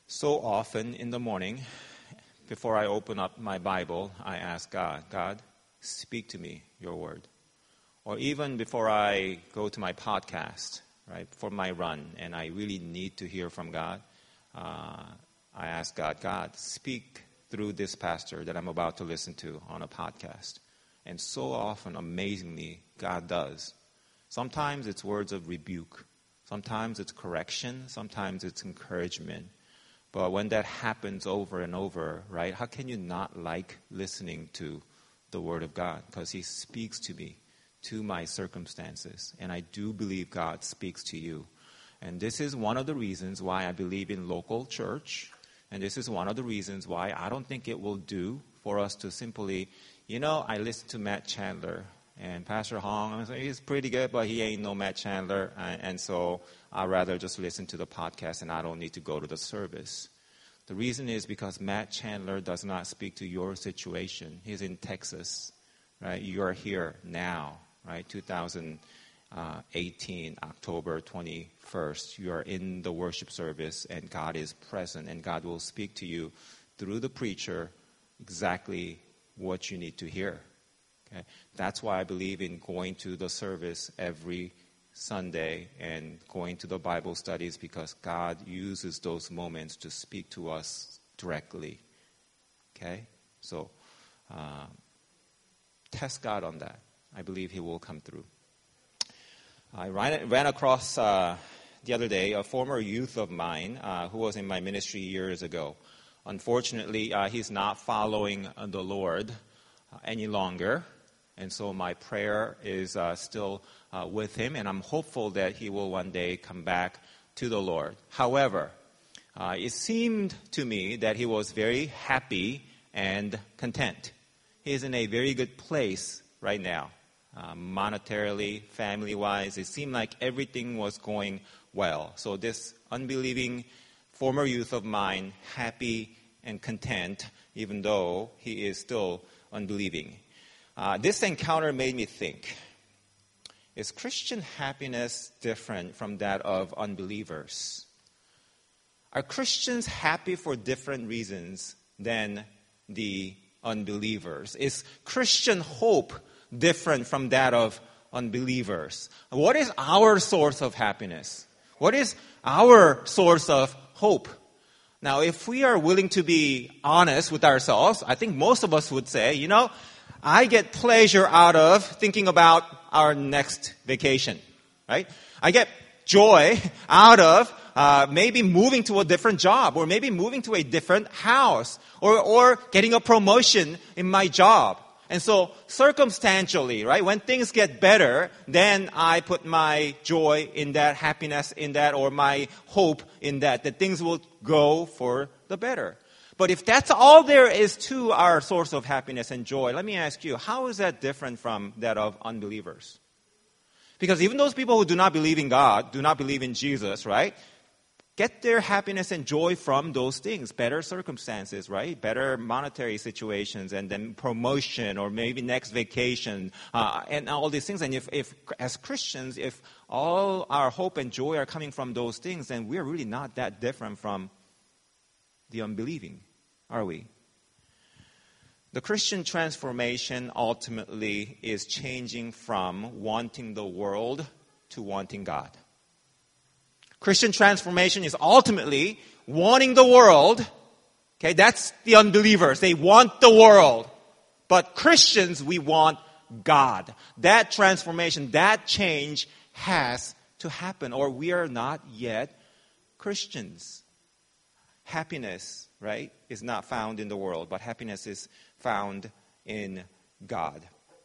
So often in the morning, before I open up my Bible, I ask God, speak to me, your word. Or even before I go to my podcast, right, for my run, and I really need to hear from God, I ask God, speak through this pastor that I'm about to listen to on a podcast. And so often, amazingly, God does. Sometimes it's words of rebuke. Sometimes it's correction. Sometimes it's encouragement. But when that happens over and over, right, how can you not like listening to the Word of God? Because He speaks to me, to my circumstances. And I do believe God speaks to you. And this is one of the reasons why I believe in local church. And this is one of the reasons why I don't think it will do for us to simply, I listened to Matt Chandler. And Pastor Hong, he's pretty good, but he ain't no Matt Chandler. And so I'd rather just listen to the podcast and I don't need to go to the service. The reason is because Matt Chandler does not speak to your situation. He's in Texas, right? You're here now, right? 2018, October 21st. You are in the worship service and God is present and God will speak to you through the preacher exactly what you need to hear. Okay? That's why I believe in going to the service every Sunday and going to the Bible studies, because God uses those moments to speak to us directly. Okay? So, test God on that. I believe He will come through. I ran across the other day a former youth of mine who was in my ministry years ago. Unfortunately, he's not following the Lord any longer. And so my prayer is still with him, and I'm hopeful that he will one day come back to the Lord. However, it seemed to me that he was very happy and content. He is in a very good place right now, monetarily, family-wise. It seemed like everything was going well. So this unbelieving former youth of mine, happy and content, even though he is still unbelieving. This encounter made me think, is Christian happiness different from that of unbelievers? Are Christians happy for different reasons than the unbelievers? Is Christian hope different from that of unbelievers? What is our source of happiness? What is our source of hope? Now, if we are willing to be honest with ourselves, I think most of us would say, I get pleasure out of thinking about our next vacation, right? I get joy out of maybe moving to a different job, or maybe moving to a different house, or getting a promotion in my job. And so circumstantially, right, when things get better, then I put my joy in that, happiness in that, or my hope in that things will go for the better. But if that's all there is to our source of happiness and joy, let me ask you, how is that different from that of unbelievers? Because even those people who do not believe in God, do not believe in Jesus, right, get their happiness and joy from those things. Better circumstances, right? Better monetary situations, and then promotion, or maybe next vacation, and all these things. And if as Christians, if all our hope and joy are coming from those things, then we're really not that different from the unbelieving, are we? The Christian transformation ultimately is changing from wanting the world to wanting God. Christian transformation is ultimately wanting the world. Okay, that's the unbelievers. They want the world. But Christians, we want God. That transformation, that change has to happen, or we are not yet Christians. Happiness, right, is not found in the world, but happiness is found in God.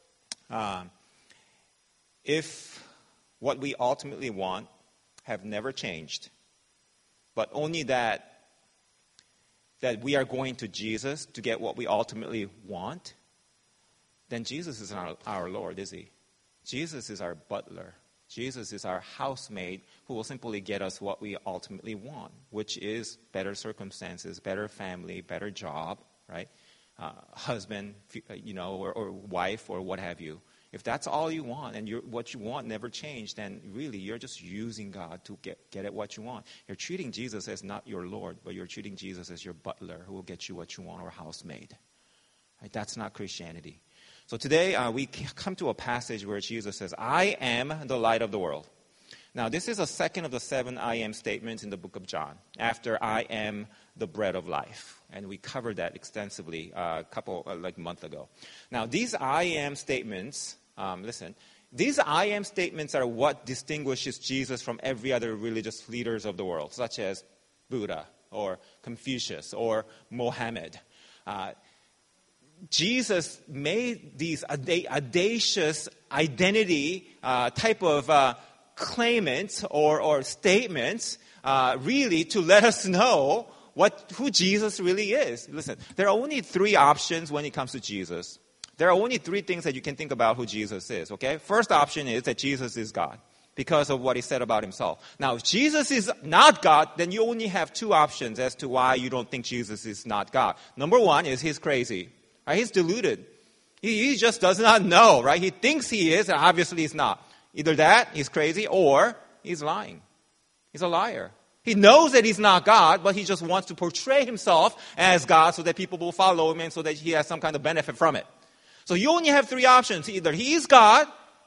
If what we ultimately want have never changed, but only that we are going to Jesus to get what we ultimately want, then Jesus is not our Lord, is He? Jesus is our butler. Jesus is our housemaid who will simply get us what we ultimately want, which is better circumstances, better family, better job, right? Husband, or wife, or what have you. If that's all you want and what you want never changed, then really you're just using God to get at what you want. You're treating Jesus as not your Lord, but you're treating Jesus as your butler who will get you what you want, or housemaid. Right? That's not Christianity. So today we come to a passage where Jesus says, I am the light of the world. Now this is the second of the 7 I am statements in the book of John, after I am the bread of life. And we covered that extensively a month ago. Now these I am statements, these I am statements are what distinguishes Jesus from every other religious leaders of the world, such as Buddha or Confucius or Mohammed. Jesus made these audacious identity type of claimants or statements really to let us know who Jesus really is. Listen, there are only 3 options when it comes to Jesus. There are only 3 things that you can think about who Jesus is, okay? First option is that Jesus is God because of what he said about himself. Now, if Jesus is not God, then you only have 2 options as to why you don't think Jesus is not God. Number 1 is he's crazy. Right? He's deluded. He just does not know, right? He thinks he is, and obviously he's not. Either that, he's crazy, or he's lying. He's a liar. He knows that he's not God, but he just wants to portray himself as God so that people will follow him and so that he has some kind of benefit from it. So you only have 3 options. Either he is God,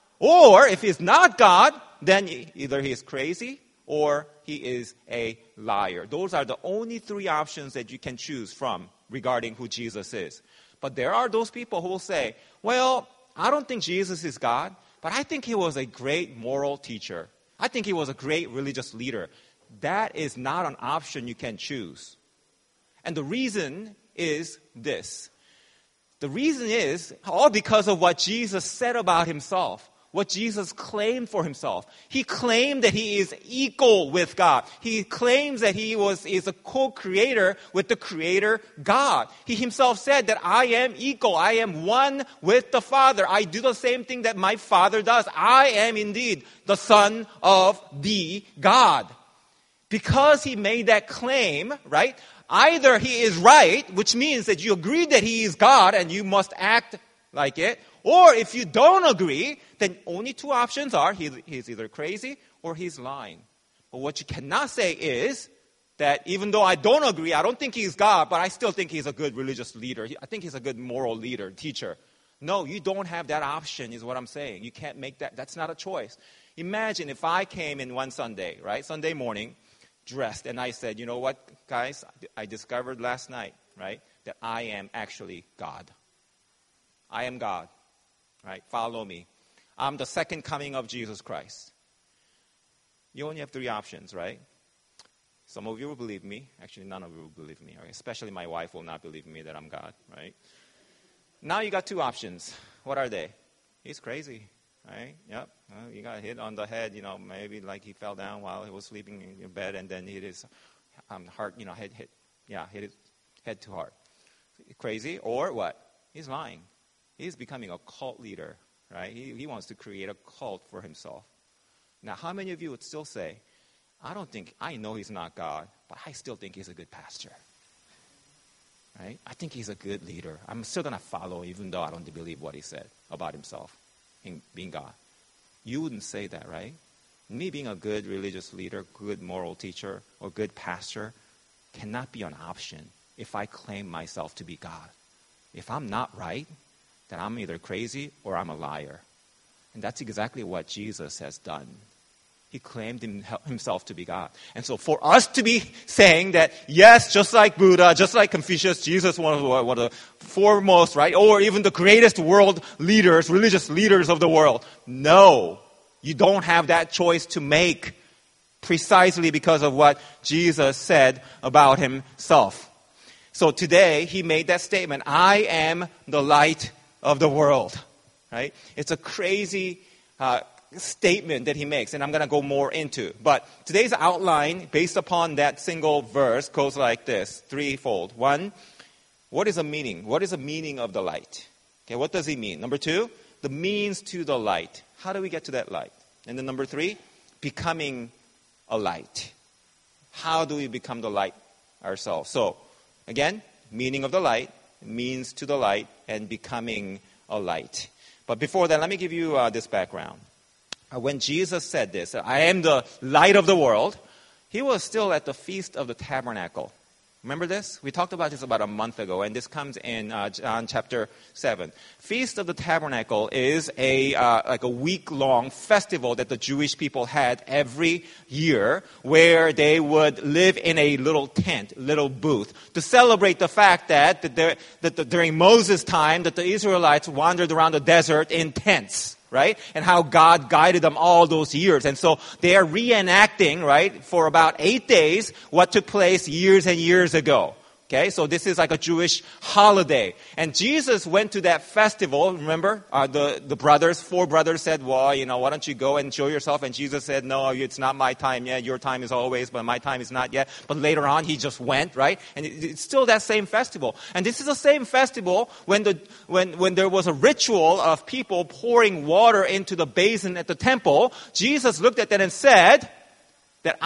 or if he's not God, then either he is crazy or he is a liar. Those are the only 3 options that you can choose from regarding who Jesus is. But there are those people who will say, well, I don't think Jesus is God, but I think he was a great moral teacher. I think he was a great religious leader. That is not an option you can choose. And the reason is this. The reason is all because of what Jesus said about himself, what Jesus claimed for himself. He claimed that he is equal with God. He claims that he is a co-creator with the creator God. He himself said that I am equal. I am one with the Father. I do the same thing that my Father does. I am indeed the Son of the God. Because he made that claim, right? Either he is right, which means that you agree that he is God and you must act like it. Or if you don't agree, then only 2 options are he's either crazy or he's lying. But what you cannot say is that even though I don't agree, I don't think he's God, but I still think he's a good religious leader. I think he's a good moral leader, teacher. No, you don't have that option is what I'm saying. You can't make that. That's not a choice. Imagine if I came in one Sunday, right, Sunday morning, dressed, and I said, you know what, guys, I discovered last night, right, that I am actually God. I am God, right? Follow me. I'm the second coming of Jesus Christ. You only have 3 options, right? Some of you will believe me. Actually, none of you will believe me. Right? Especially my wife will not believe me that I'm God, right? Now you got 2 options. What are they? He's crazy. Right? Yep. He got hit on the head, maybe like he fell down while he was sleeping in bed and then hit his heart, hit his head too hard. Crazy. Or what? He's lying. He's becoming a cult leader, right? He wants to create a cult for himself. Now, how many of you would still say, I know he's not God, but I still think he's a good pastor? Right? I think he's a good leader. I'm still going to follow even though I don't believe what he said about himself. Being God. You wouldn't say that, right? Me being a good religious leader, good moral teacher, or good pastor cannot be an option if I claim myself to be God. If I'm not right, then I'm either crazy or I'm a liar. And that's exactly what Jesus has done. He claimed himself to be God. And so for us to be saying that, yes, just like Buddha, just like Confucius, Jesus was one of the foremost, right? Or even the greatest world leaders, religious leaders of the world. No, you don't have that choice to make precisely because of what Jesus said about himself. So today, he made that statement, I am the light of the world, right? It's a crazy statement that he makes, and I'm going to go more into. But today's outline, based upon that single verse, goes like this, 3-fold. 1, what is the meaning? What is the meaning of the light? Okay, what does he mean? Number 2, the means to the light. How do we get to that light? And then number 3, becoming a light. How do we become the light ourselves? So, again, meaning of the light, means to the light, and becoming a light. But before that, let me give you this background. When Jesus said this, I am the light of the world, he was still at the Feast of the Tabernacle. Remember this? We talked about this about a month ago, and this comes in John chapter 7. Feast of the Tabernacle is like a week-long festival that the Jewish people had every year, where they would live in a little tent, little booth, to celebrate the fact that during Moses' time, that the Israelites wandered around the desert in tents. Right? And how God guided them all those years. And so they are reenacting, right, for about 8 days what took place years and years ago. Okay, so this is like a Jewish holiday. And Jesus went to that festival, remember? The four brothers said, well, why don't you go and show yourself? And Jesus said, no, it's not my time yet. Your time is always, but my time is not yet. But later on, he just went, right? And it's still that same festival. And this is the same festival when there was a ritual of people pouring water into the basin at the temple. Jesus looked at that and said that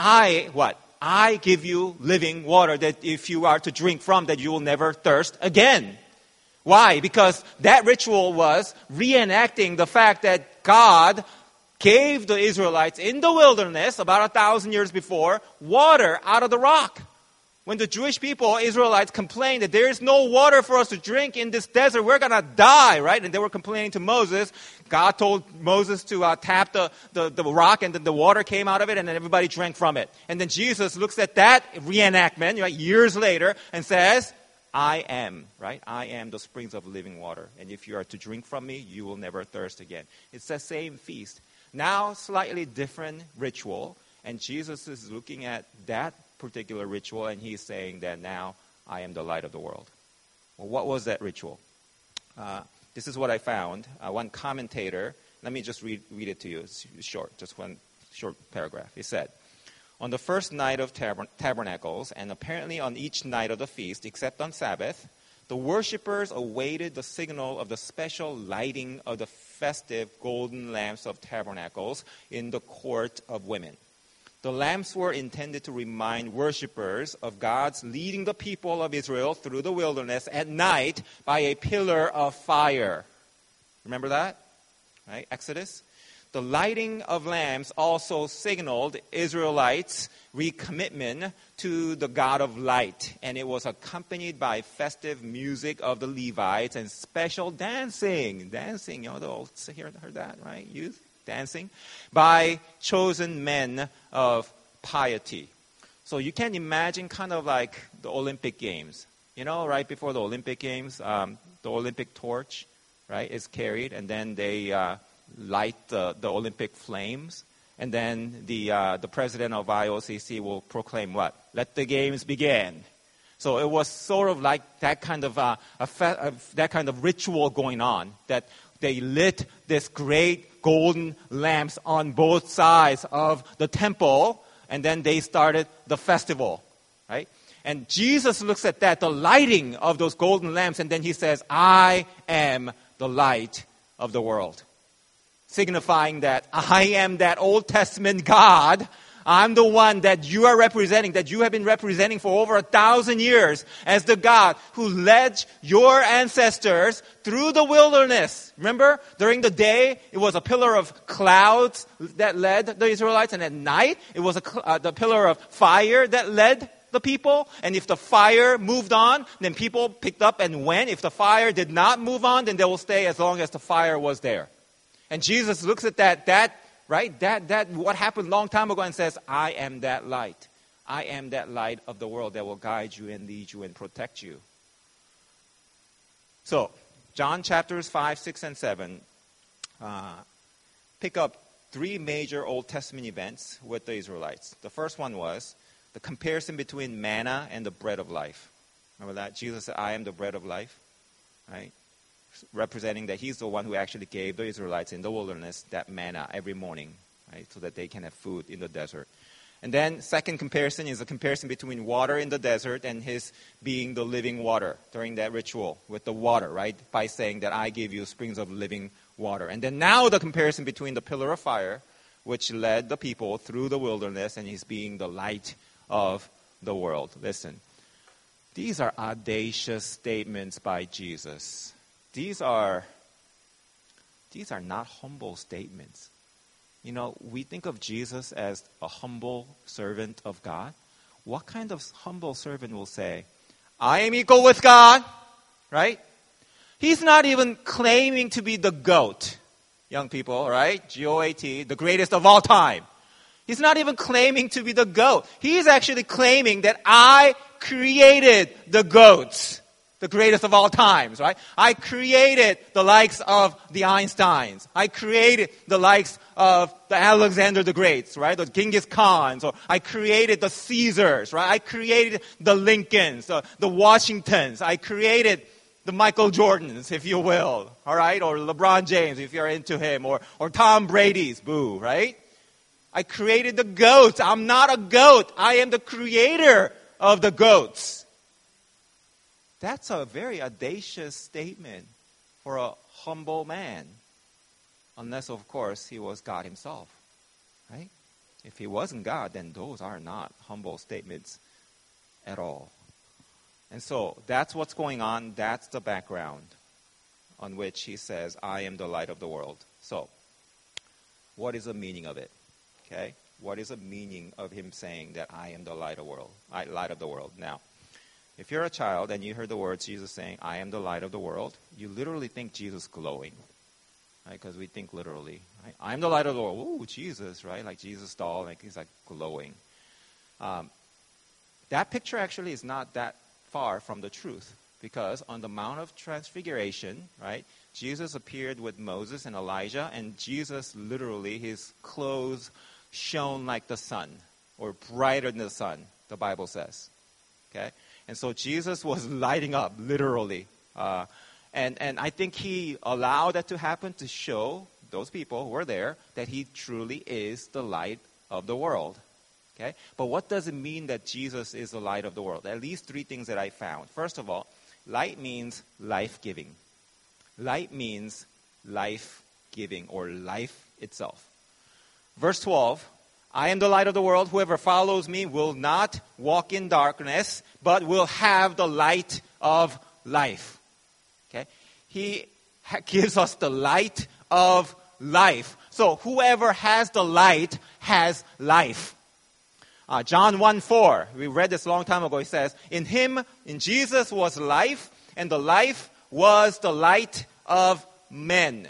I give you living water that if you are to drink from, that you will never thirst again. Why? Because that ritual was reenacting the fact that God gave the Israelites in the wilderness about 1,000 years before water out of the rock. When the Jewish people, Israelites, complained that there is no water for us to drink in this desert, we're going to die, right? And they were complaining to Moses. God told Moses to tap the rock, and then the water came out of it, and then everybody drank from it. And then Jesus looks at that reenactment, right, years later, and says, I am, right? I am the springs of living water. And if you are to drink from me, you will never thirst again. It's the same feast. Now, slightly different ritual. And Jesus is looking at that particular ritual, and he's saying that now I am the light of the world. Well, what was that ritual? This is what I found. One commentator, let me just read it to you. It's short, just one short paragraph. He said, on the first night of tabernacles, and apparently on each night of the feast, except on Sabbath, the worshippers awaited the signal of the special lighting of the festive golden lamps of tabernacles in the court of women. The lamps were intended to remind worshippers of God's leading the people of Israel through the wilderness at night by a pillar of fire. Remember that? Right? Exodus. The lighting of lamps also signaled Israelites' recommitment to the God of light, and it was accompanied by festive music of the Levites and special dancing. Dancing, you all heard that, right? Youth? Dancing by chosen men of piety. So you can imagine kind of like the Olympic Games. Right before the Olympic Games, the Olympic torch, right, is carried, and then they light the Olympic flames, and then the president of IOCC will proclaim what? Let the games begin. So it was sort of like that kind of that kind of ritual going on, that they lit this great golden lamps on both sides of the temple, and then they started the festival, right? And Jesus looks at that, the lighting of those golden lamps, and then he says, I am the light of the world. Signifying that I am that Old Testament God. I'm the one that you are representing, that you have been representing for over 1,000 years as the God who led your ancestors through the wilderness. Remember, during the day, it was a pillar of clouds that led the Israelites, and at night, it was the pillar of fire that led the people. And if the fire moved on, then people picked up and went. If the fire did not move on, then they will stay as long as the fire was there. And Jesus looks at that right? That what happened a long time ago, and says, I am that light. I am that light of the world that will guide you and lead you and protect you. So, John chapters 5, 6, and 7 pick up three major Old Testament events with the Israelites. The first one was the comparison between manna and the bread of life. Remember that? Jesus said, I am the bread of life, right? Representing that he's the one who actually gave the Israelites in the wilderness that manna every morning, right, so that they can have food in the desert. And then second comparison is a comparison between water in the desert and his being the living water during that ritual with the water, right, by saying that I give you springs of living water. And then now the comparison between the pillar of fire, which led the people through the wilderness, and his being the light of the world. Listen, these are audacious statements by Jesus. These are these are not humble statements. You know, we think of Jesus as a humble servant of God. What kind of humble servant will say, I am equal with God, right? He's not even claiming to be the GOAT, young people, right? G-O-A-T, the greatest of all time. He's not even claiming to be the GOAT. He's actually claiming that I created the GOATs, the greatest of all times, right? I created the likes of the Einsteins. I created the likes of the Alexander the Greats, right? The Genghis Khans. Or I created the Caesars, right? I created the Lincolns, the Washingtons. I created the Michael Jordans, if you will, all right? Or LeBron James, if you're into him. Or Tom Brady's, boo, right? I created the GOATs. I'm not a GOAT. I am the creator of the GOATs. That's a very audacious statement for a humble man. Unless, of course, he was God himself, right? If he wasn't God, then those are not humble statements at all. And so that's what's going on. That's the background on which he says, I am the light of the world. So, what is the meaning of it? Okay? What is the meaning of him saying that I am the light of the world? Now, if you're a child and you heard the words Jesus saying, I am the light of the world, you literally think Jesus glowing, right? Because we think literally, right? I'm the light of the world. Ooh, Jesus, right? Like Jesus doll, like he's like glowing. That picture actually is not that far from the truth, because on the Mount of Transfiguration, right, Jesus appeared with Moses and Elijah, and Jesus literally, his clothes shone like the sun, or brighter than the sun, the Bible says. Okay? And so Jesus was lighting up, literally. And I think he allowed that to happen to show those people who were there that he truly is the light of the world. Okay? But what does it mean that Jesus is the light of the world? At least three things that I found. First of all, light means life-giving. Light means life-giving, or life itself. Verse 12, I am the light of the world. Whoever follows me will not walk in darkness, but will have the light of life. Okay? He gives us the light of life. So whoever has the light has life. John 1:4, we read this a long time ago. It says, in Jesus was life, and the life was the light of men.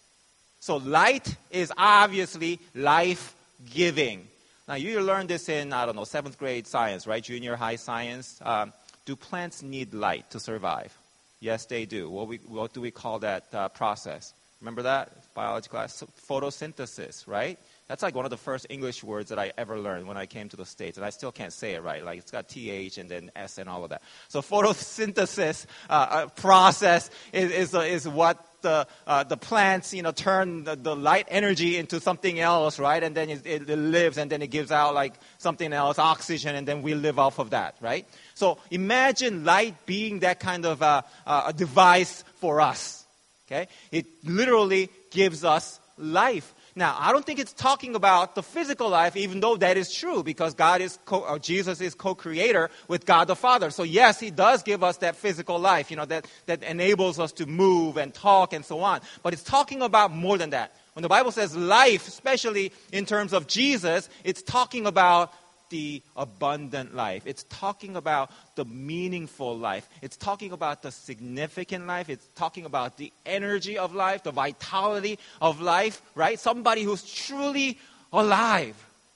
So light is obviously life-giving. Now you learned this in, 7th grade science, right? Junior high science. Do plants need light to survive? Yes, they do. What do we call that process? Remember that? Biology class. Photosynthesis, right? That's like one of the first English words that I ever learned when I came to the States, and I still can't say it right. Like it's got TH and then S and all of that. So photosynthesis process is what the plants, turn the light energy into something else, right? And then it lives, and then it gives out like something else, oxygen, and then we live off of that, right? So imagine light being that kind of a device for us. Okay, it literally gives us life. Now, I don't think it's talking about the physical life, even though that is true, because Jesus is co-creator with God the Father. So yes, he does give us that physical life, that enables us to move and talk and so on. But it's talking about more than that. When the Bible says life, especially in terms of Jesus, it's talking about the abundant life. It's talking about the meaningful life. It's talking about the significant life. It's talking about the energy of life, the vitality of life, right? Somebody who's truly alive.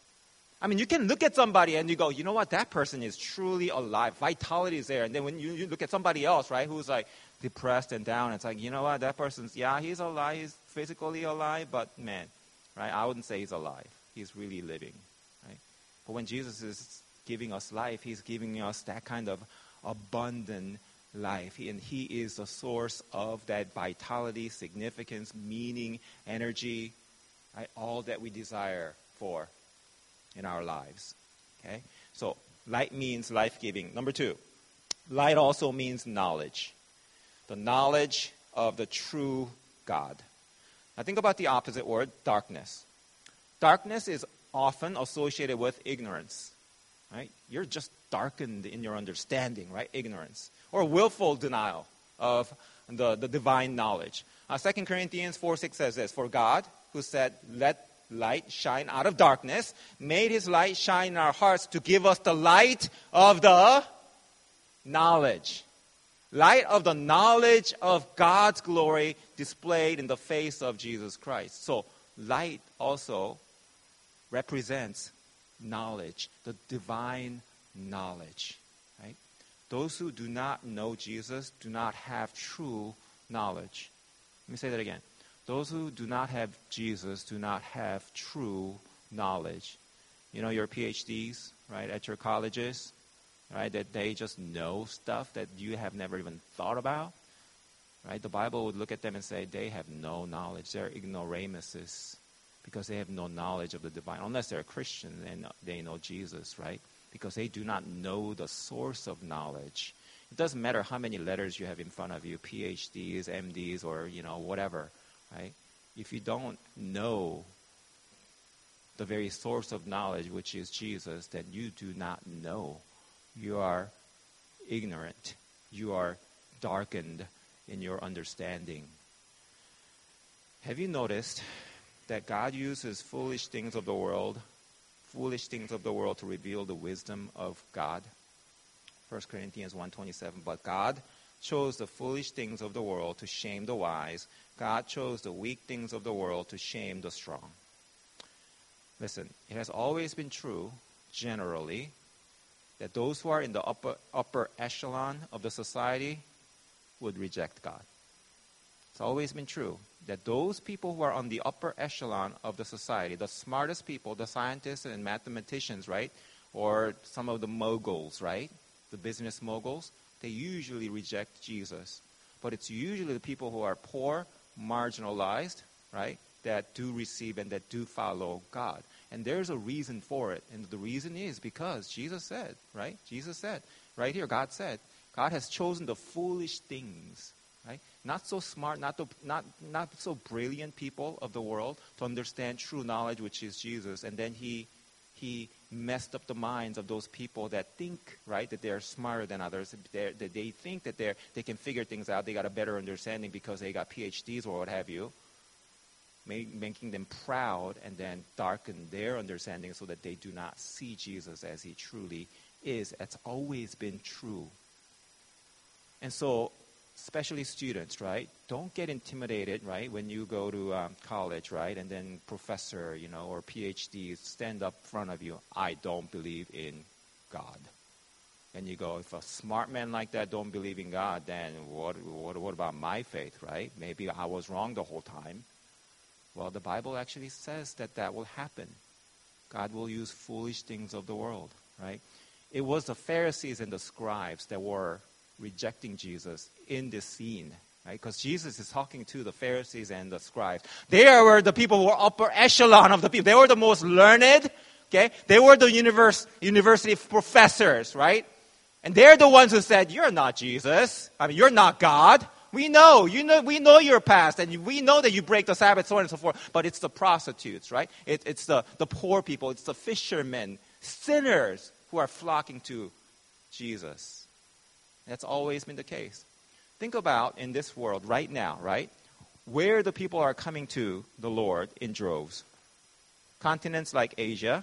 I mean, you can look at somebody and you go, you know what, that person is truly alive. Vitality is there. And then when you look at somebody else, right, who's like depressed and down, it's like, you know what, that person's, he's alive, he's physically alive, but man, right, I wouldn't say he's alive. He's really living. But when Jesus is giving us life, he's giving us that kind of abundant life. And he is the source of that vitality, significance, meaning, energy, right? All that we desire for in our lives. Okay? So light means life-giving. Number 2, light also means knowledge. The knowledge of the true God. Now think about the opposite word, darkness. Darkness is often associated with ignorance, right? You're just darkened in your understanding, right? Ignorance. Or willful denial, of the divine knowledge. 2 Corinthians 4:6 says this, "For God, who said, 'Let light shine out of darkness,' made his light shine in our hearts to give us the light of the knowledge." Light of the knowledge of God's glory displayed in the face of Jesus Christ. So light also represents knowledge, the divine knowledge. Right? Those who do not know Jesus do not have true knowledge. Let me say that again. Those who do not have Jesus do not have true knowledge. You know, your PhDs, right, at your colleges, right, that they just know stuff that you have never even thought about, right? The Bible would look at them and say they have no knowledge. They're ignoramuses because they have no knowledge of the divine, unless they're a Christian and they know Jesus, right? Because they do not know the source of knowledge. It doesn't matter how many letters you have in front of you, PhDs, MDs, or, whatever, right? If you don't know the very source of knowledge, which is Jesus, then you do not know. You are ignorant. You are darkened in your understanding. Have you noticed that God uses foolish things of the world to reveal the wisdom of God? 1 Corinthians 1:27, "But God chose the foolish things of the world to shame the wise. God chose the weak things of the world to shame the strong." Listen, it has always been true, generally, that those who are in the upper echelon of the society would reject God. It's always been true that those people who are on the upper echelon of the society, the smartest people, the scientists and mathematicians, right, or some of the moguls, right, the business moguls, they usually reject Jesus. But it's usually the people who are poor, marginalized, right, that do receive and that do follow God. And there's a reason for it. And the reason is because Jesus said, right? Jesus said, right here, God said, God has chosen the foolish things, right? Not so smart, not so brilliant people of the world to understand true knowledge, which is Jesus. And then he messed up the minds of those people that think, right, that they're smarter than others. That they think that they can figure things out. They got a better understanding because they got PhDs or what have you, making them proud and then darken their understanding so that they do not see Jesus as he truly is. That's always been true. And so, especially students, right, don't get intimidated, right, when you go to college, right, and then professor, or PhDs stand up in front of you, "I don't believe in God." And you go, if a smart man like that don't believe in God, then what about my faith, right? Maybe I was wrong the whole time. Well, the Bible actually says that will happen. God will use foolish things of the world, right? It was the Pharisees and the scribes that were rejecting Jesus in this scene, right? Because Jesus is talking to the Pharisees and the scribes. They were the people who were upper echelon of the people. They were the most learned, okay? They were the university professors, right? And they're the ones who said, "You're not Jesus. You're not God. We know your past, and we know that you break the Sabbath, so on and so forth." But it's the prostitutes, right? It's the poor people. It's the fishermen, sinners who are flocking to Jesus. That's always been the case. Think about in this world right now, right? Where the people are coming to the Lord in droves. Continents like Asia,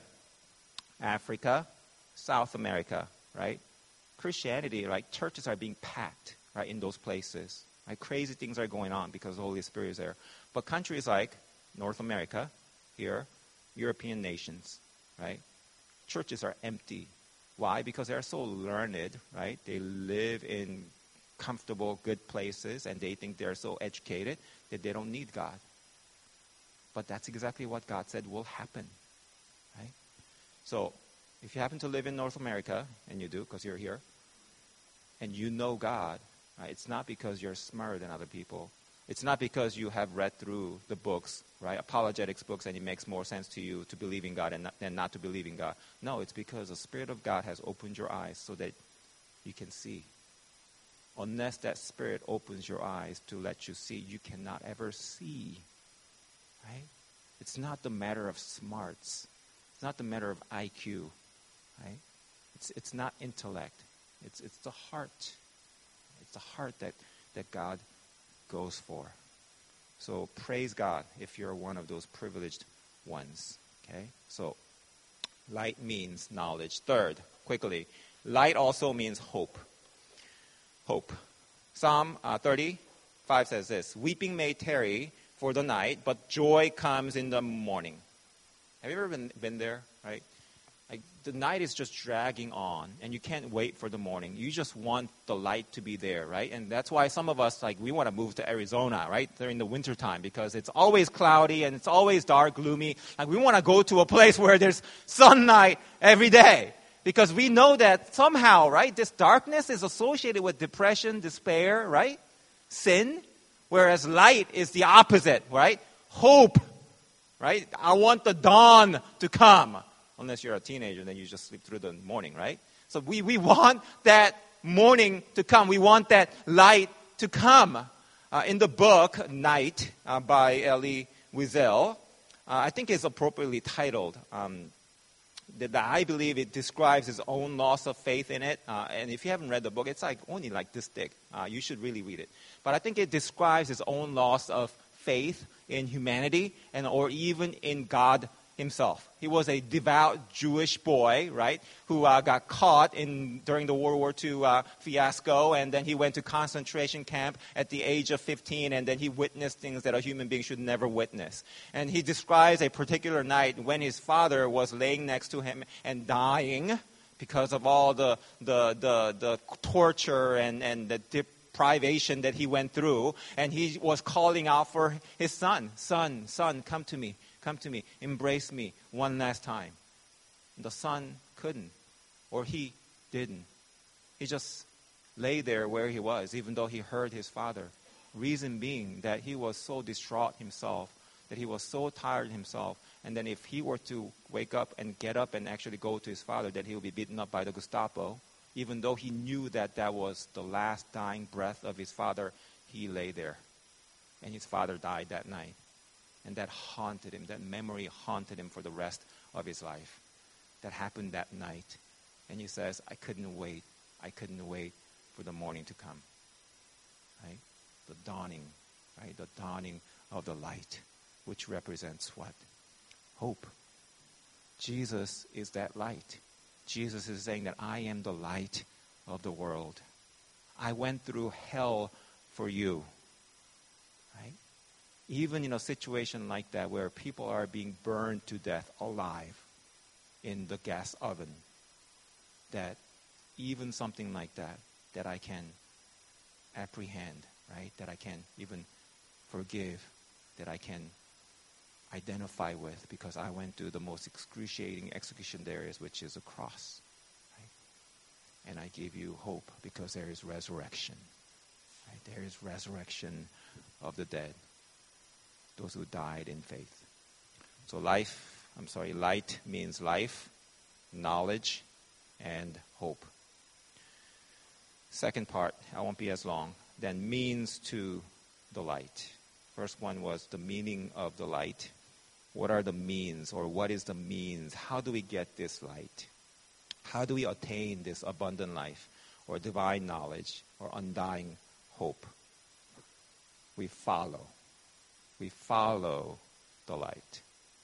Africa, South America, right? Christianity, right? Churches are being packed, right, in those places. Right? Crazy things are going on because the Holy Spirit is there. But countries like North America, here, European nations, right? Churches are empty. Why? Because they're so learned, right? They live in comfortable, good places, and they think they're so educated that they don't need God. But that's exactly what God said will happen, right? So, if you happen to live in North America, and you do because you're here, and you know God, right? It's not because you're smarter than other people. It's not because you have read through the books, right, apologetics books, and it makes more sense to you to believe in God than not to believe in God. No, it's because the Spirit of God has opened your eyes so that you can see. Unless that Spirit opens your eyes to let you see, you cannot ever see, right? It's not the matter of smarts. It's not the matter of IQ, right? It's not intellect. It's the heart. It's the heart that that God goes for. So praise God if you're one of those privileged ones. Okay? So light means knowledge. Third, quickly, light also means hope. Hope. Psalm 35 says this, weeping may tarry for the night, but joy comes in the morning. Have you ever been there? Right? Like the night is just dragging on, and you can't wait for the morning. You just want the light to be there, right? And that's why some of us, like, we want to move to Arizona, right, during the wintertime, because it's always cloudy and it's always dark, gloomy. Like, we want to go to a place where there's sunlight every day, because we know that somehow, right, this darkness is associated with depression, despair, right, sin, whereas light is the opposite, right, hope, right? I want the dawn to come. Unless you're a teenager, then you just sleep through the morning, right? So we want that morning to come. We want that light to come. In the book, Night, by Elie Wiesel, I think it's appropriately titled. I believe it describes his own loss of faith in it. And if you haven't read the book, it's like only like this thick. You should really read it. But I think it describes his own loss of faith in humanity and or even in God himself. He was a devout Jewish boy, right, who got caught during the World War II fiasco, and then he went to concentration camp at the age of 15, and then he witnessed things that a human being should never witness. And he describes a particular night when his father was laying next to him and dying because of all the torture and the deprivation that he went through, and he was calling out for his son, come to me. Come to me, embrace me one last time. The son couldn't, or he didn't. He just lay there where he was, even though he heard his father. Reason being that he was so distraught himself, that he was so tired himself, and then if he were to wake up and get up and actually go to his father, that he would be beaten up by the Gestapo. Even though he knew that that was the last dying breath of his father, he lay there. And his father died that night. And that haunted him. That memory haunted him for the rest of his life. That happened that night. And he says, I couldn't wait. I couldn't wait for the morning to come. Right? The dawning. Right? The dawning of the light. Which represents what? Hope. Jesus is that light. Jesus is saying that I am the light of the world. I went through hell for you. Even in a situation like that where people are being burned to death alive in the gas oven, that even something like that I can apprehend, right? That I can even forgive, that I can identify with, because I went through the most excruciating execution there is, which is a cross. Right? And I give you hope because there is resurrection. Right? There is resurrection of the dead. Those who died in faith. So light means life, knowledge, and hope. Second part, I won't be as long, then means to the light. First one was the meaning of the light. What are the means, or what is the means? How do we get this light? How do we attain this abundant life, or divine knowledge, or undying hope? We follow. We follow the light.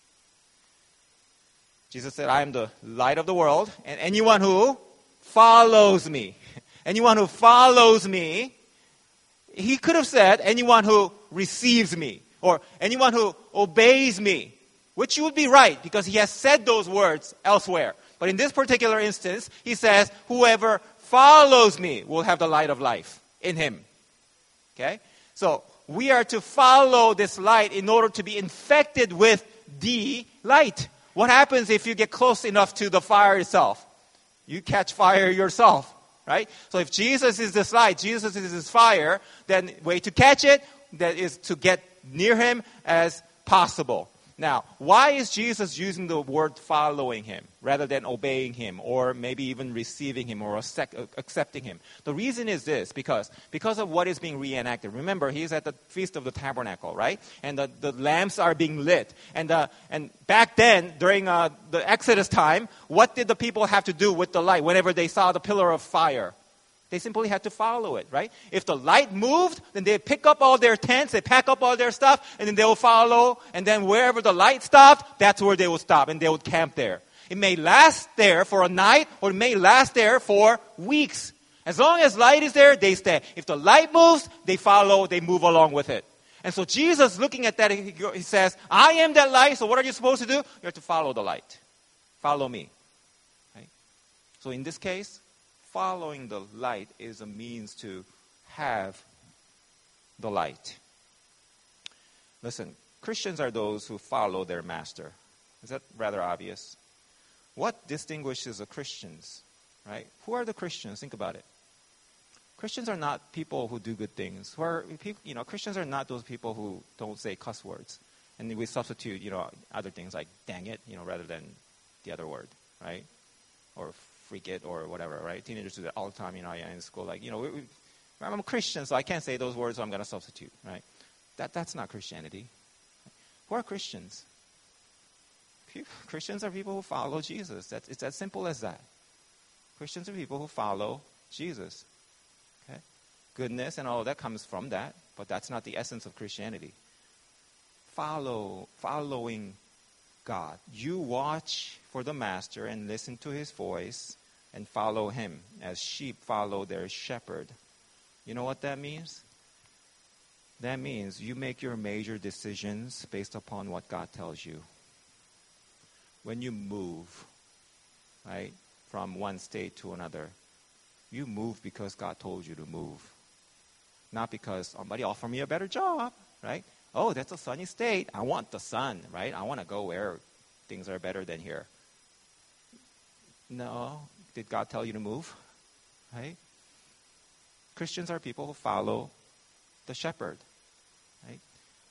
Jesus said, I am the light of the world, and anyone who follows me, anyone who follows me, he could have said, anyone who receives me, or anyone who obeys me, which would be right, because he has said those words elsewhere. But in this particular instance, he says, whoever follows me will have the light of life in him. Okay? So, we are to follow this light in order to be infected with the light. What happens if you get close enough to the fire itself? You catch fire yourself, right? So if Jesus is this light, Jesus is this fire, then way to catch it, that is to get near him as possible. Now, why is Jesus using the word following him rather than obeying him, or maybe even receiving him or accepting him? The reason is this, because of what is being reenacted. Remember, he's at the Feast of the Tabernacle, right? And the lamps are being lit. And back then, during the Exodus time, what did the people have to do with the light whenever they saw the pillar of fire? They simply had to follow it, right? If the light moved, then they pick up all their tents, they pack up all their stuff, and then they will follow. And then wherever the light stopped, that's where they would stop, and they would camp there. It may last there for a night, or it may last there for weeks. As long as light is there, they stay. If the light moves, they follow, they move along with it. And so Jesus, looking at that, he says, I am that light, so what are you supposed to do? You have to follow the light. Follow me. Right? So in this case, following the light is a means to have the light. Listen, Christians are those who follow their master. Is that rather obvious? What distinguishes the Christians? Right? Who are the Christians? Think about it. Christians are not people who do good things. Christians are not those people who don't say cuss words. And we substitute, other things like dang it, rather than the other word, right? Or freak it or whatever, right? Teenagers do that all the time, in school. I'm a Christian, so I can't say those words, so I'm going to substitute, right? That's not Christianity. Who are Christians? Christians are people who follow Jesus. It's as simple as that. Christians are people who follow Jesus. Okay? Goodness and all of that comes from that, but that's not the essence of Christianity. Following God. You watch for the master and listen to his voice and follow him as sheep follow their shepherd. You know what that means? That means you make your major decisions based upon what God tells you. When you move, right, from one state to another, you move because God told you to move. Not because somebody offered me a better job, right? Oh, that's a sunny state. I want the sun, right? I want to go where things are better than here. No. Did God tell you to move? Right? Christians are people who follow the shepherd. Right?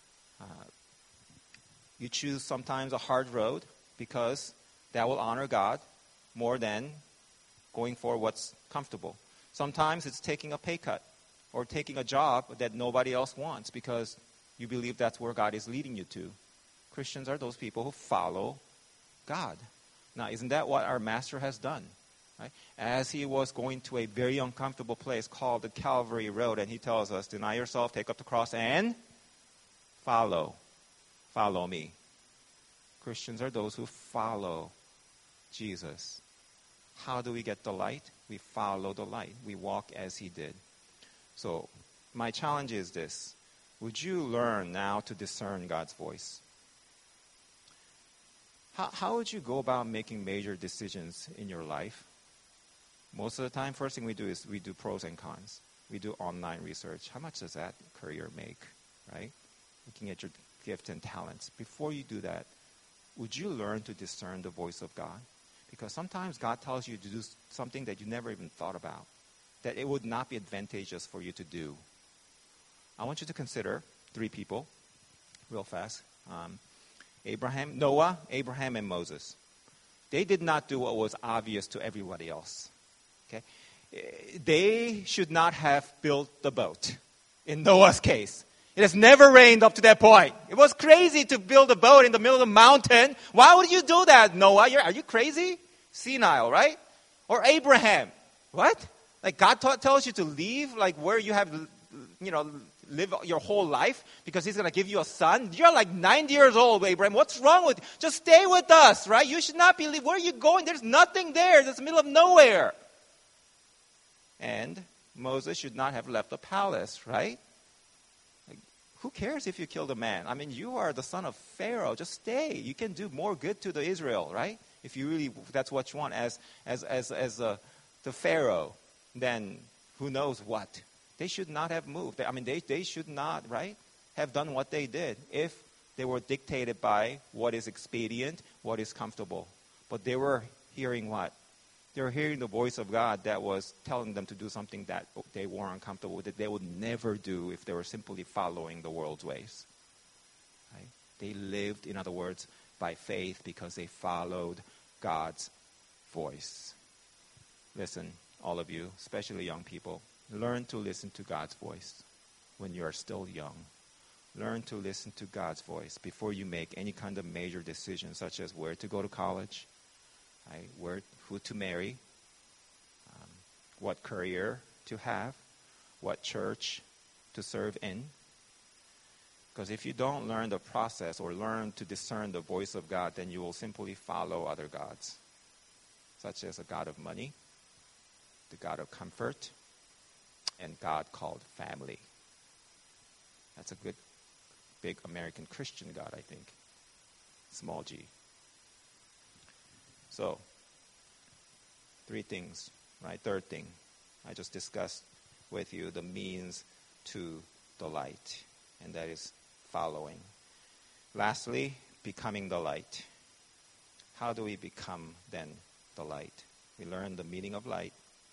You choose sometimes a hard road because that will honor God more than going for what's comfortable. Sometimes it's taking a pay cut or taking a job that nobody else wants because you believe that's where God is leading you to. Christians are those people who follow God. Now, isn't that what our Master has done? Right? As he was going to a very uncomfortable place called the Calvary Road, and he tells us, deny yourself, take up the cross, and follow me. Christians are those who follow Jesus. How do we get the light? We follow the light. We walk as he did. So my challenge is this. Would you learn now to discern God's voice? How would you go about making major decisions in your life? Most of the time, first thing we do is we do pros and cons. We do online research. How much does that career make, right? Looking at your gifts and talents. Before you do that, would you learn to discern the voice of God? Because sometimes God tells you to do something that you never even thought about, that it would not be advantageous for you to do. I want you to consider 3 people real fast. Noah, Abraham, and Moses. They did not do what was obvious to everybody else. Okay? They should not have built the boat. In Noah's case, it has never rained up to that point. It was crazy to build a boat in the middle of the mountain. Why would you do that, Noah? Are you crazy? Senile, right? Or Abraham. What? Like God tells you to leave, like where you have, live your whole life because he's going to give you a son. You're like 90 years old, Abraham. What's wrong with you? Just stay with us, right? You should not be leaving. Where are you going? There's nothing there. It's the middle of nowhere. And Moses should not have left the palace, right? Like, who cares if you killed a man? I mean, you are the son of Pharaoh. Just stay. You can do more good to the Israel, right? If you really, that's what you want as the Pharaoh, then who knows what? They should not have moved. I mean, they should not, right, have done what they did if they were dictated by what is expedient, what is comfortable. But they were hearing what? They were hearing the voice of God that was telling them to do something that they weren't comfortable with, that they would never do if they were simply following the world's ways. Right? They lived, in other words, by faith because they followed God's voice. Listen, all of you, especially young people, learn to listen to God's voice when you are still young. Learn to listen to God's voice before you make any kind of major decision, such as where to go to college, right? Who to marry, what career to have, what church to serve in. Because if you don't learn the process or learn to discern the voice of God, then you will simply follow other gods, such as a god of money, the god of comfort, and God called family. That's a good, big American Christian God, I think. Small g. So, 3 things, right? Third thing, I just discussed with you the means to the light, and that is following. Lastly, becoming the light. How do we become then the light? We learn the meaning of light.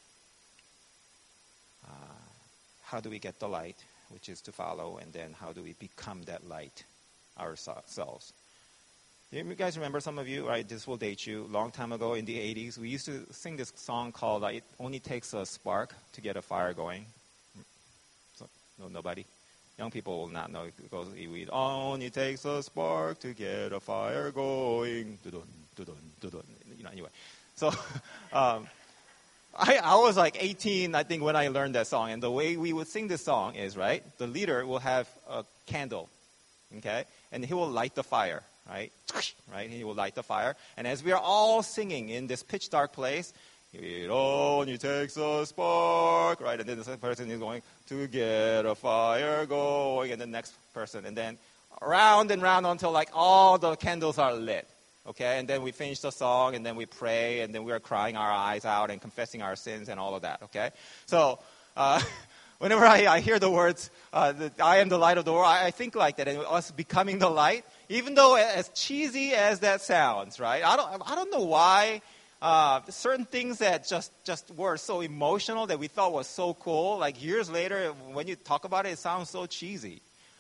How do we get the light, which is to follow, and then how do we become that light ourselves? You guys remember, some of you, right, this will date you, long time ago in the 80s, we used to sing this song called It Only Takes a Spark to Get a Fire Going. So, no, nobody? Young people will not know. It goes, it only takes a spark to get a fire going. Dun, dun, dun, dun. Anyway. So, I was like 18, I think, when I learned that song. And the way we would sing this song is, right, the leader will have a candle, okay? And he will light the fire, right? Right? He will light the fire. And as we are all singing in this pitch dark place, it only takes a spark, right? And then the second person is going to get a fire going, and the next person. And then round and round until like all the candles are lit. Okay, and then we finish the song, and then we pray, and then we are crying our eyes out and confessing our sins and all of that, okay? So, whenever I hear the words, I am the light of the world, I think like that, and us becoming the light, even though as cheesy as that sounds, right? I don't know why certain things that just were so emotional that we thought was so cool, like years later, when you talk about it, it sounds so cheesy.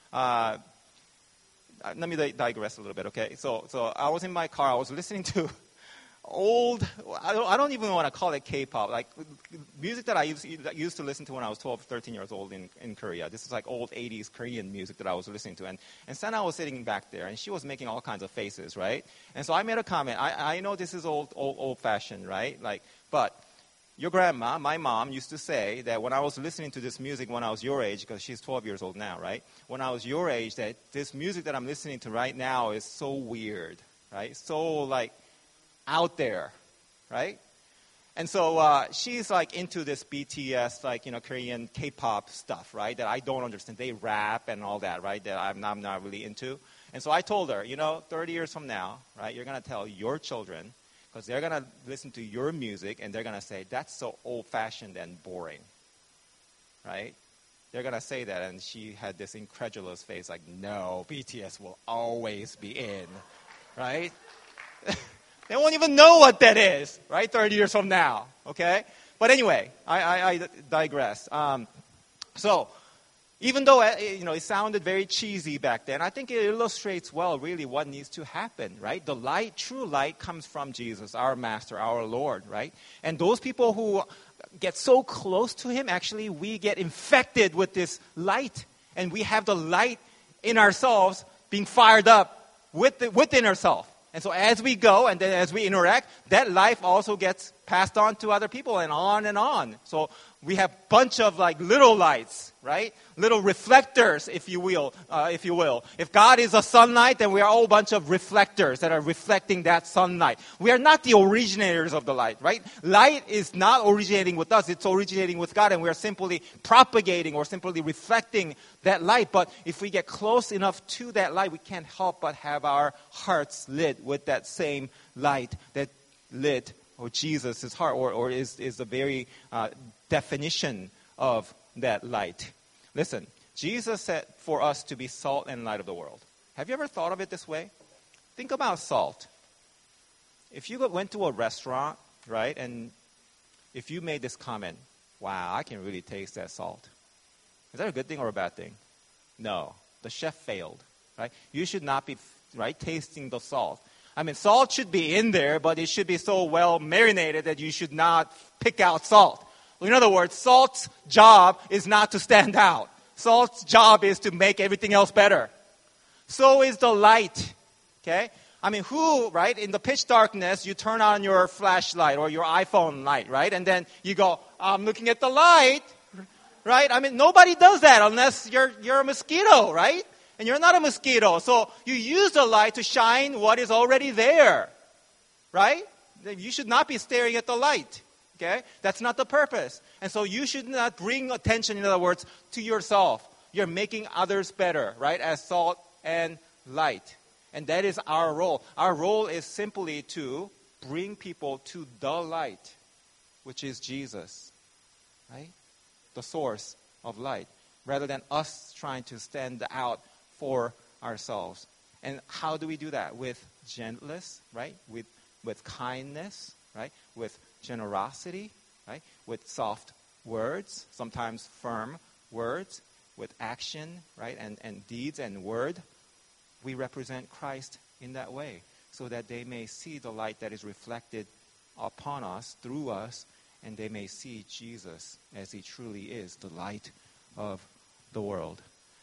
Let me digress a little bit, okay? So I was in my car. I was listening to old, I don't even want to call it K-pop, like music that I used to listen to when I was 12, 13 years old in Korea. This is like old 80s Korean music that I was listening to. And Sana was sitting back there, and she was making all kinds of faces, right? And so I made a comment. I know this is old-fashioned, right? But your grandma, my mom, used to say that when I was listening to this music when I was your age, because she's 12 years old now, right? When I was your age, that this music that I'm listening to right now is so weird, right? So, like, out there, right? And so she's, like, into this BTS, like, Korean K-pop stuff, right? That I don't understand. They rap and all that, right? That I'm not really into. And so I told her, 30 years from now, right, you're going to tell your children, because they're going to listen to your music, and they're going to say, that's so old-fashioned and boring, right? They're going to say that, and she had this incredulous face, like, no, BTS will always be in, right? They won't even know what that is, right, 30 years from now, okay? But anyway, I digress. So, even though it sounded very cheesy back then, I think it illustrates well really what needs to happen, right? The light, true light, comes from Jesus, our Master, our Lord, right? And those people who get so close to Him, actually, we get infected with this light, and we have the light in ourselves being fired up within ourselves. And so as we go and then as we interact, that life also gets passed on to other people and on and on. So we have a bunch of like little lights, right? Little reflectors, if you will. If God is a sunlight, then we are all a bunch of reflectors that are reflecting that sunlight. We are not the originators of the light, right? Light is not originating with us. It's originating with God, and we are simply propagating or simply reflecting that light. But if we get close enough to that light, we can't help but have our hearts lit with that same light that lit or Jesus' heart, or is the very definition of that light. Listen, Jesus said for us to be salt and light of the world. Have you ever thought of it this way? Think about salt. If you went to a restaurant, right, and if you made this comment, wow, I can really taste that salt. Is that a good thing or a bad thing? No. The chef failed, right? You should not be, right, tasting the salt. I mean, salt should be in there, but it should be so well marinated that you should not pick out salt. In other words, salt's job is not to stand out. Salt's job is to make everything else better. So is the light, okay? I mean, who, right, in the pitch darkness, you turn on your flashlight or your iPhone light, right? And then you go, I'm looking at the light, right? I mean, nobody does that unless you're a mosquito, right? And you're not a mosquito. So you use the light to shine what is already there, right? You should not be staring at the light, okay? That's not the purpose. And so you should not bring attention, in other words, to yourself. You're making others better, right? As salt and light. And that is our role. Our role is simply to bring people to the light, which is Jesus, right? The source of light, rather than us trying to stand out for ourselves. And how do we do that? With gentleness, right? With kindness, right? With generosity, right? With soft words, sometimes firm words, with action, right? And deeds and word. We represent Christ in that way, so that they may see the light that is reflected upon us, through us, and they may see Jesus as he truly is, the light of the world.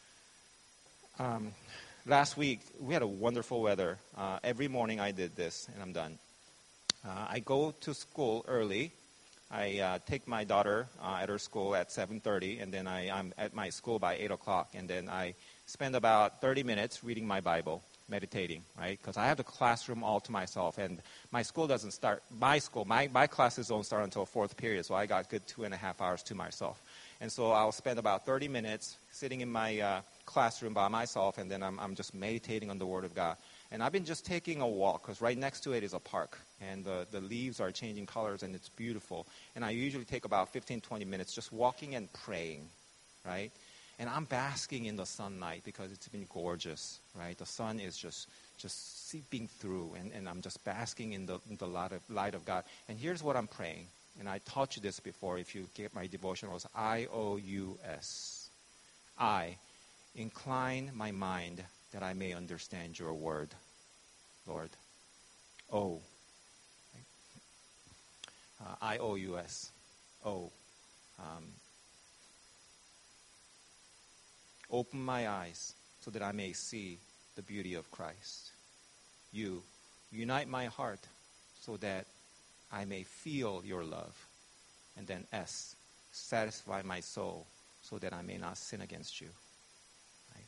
Last week, we had a wonderful weather. Every morning I did this, and I'm done. I go to school early. I take my daughter at her school at 7:30, and then I'm at my school by 8 o'clock, and then I spend about 30 minutes reading my Bible, meditating, right? Because I have the classroom all to myself, and my school doesn't start, my classes don't start until fourth period, so I got good 2.5 hours to myself. And so I'll spend about 30 minutes sitting in my classroom by myself, and then I'm just meditating on the Word of God. And I've been just taking a walk, because right next to it is a park, and the leaves are changing colors, and it's beautiful. And I usually take about 15, 20 minutes just walking and praying, right? And I'm basking in the sunlight because it's been gorgeous, right? The sun is just seeping through, and I'm just basking in the light of God. And here's what I'm praying. And I taught you this before. If you get my devotionals, IOUS. I incline my mind that I may understand your word, Lord. O. IOUS. O. Open my eyes so that I may see the beauty of Christ. You. Unite my heart so that I may feel your love. And then S. Satisfy my soul so that I may not sin against you. Right?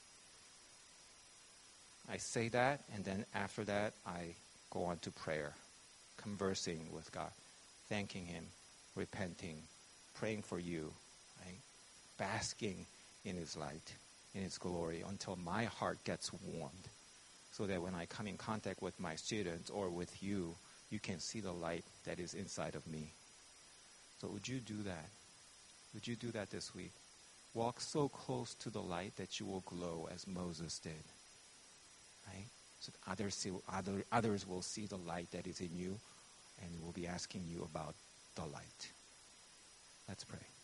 I say that, and then after that, I go on to prayer, conversing with God, thanking him, repenting, praying for you, right? Basking in his light, in his glory, until my heart gets warmed, so that when I come in contact with my students or with you, you can see the light that is inside of me. So would you do that? Would you do that this week? Walk so close to the light that you will glow as Moses did. Right? So that others will see the light that is in you and will be asking you about the light. Let's pray.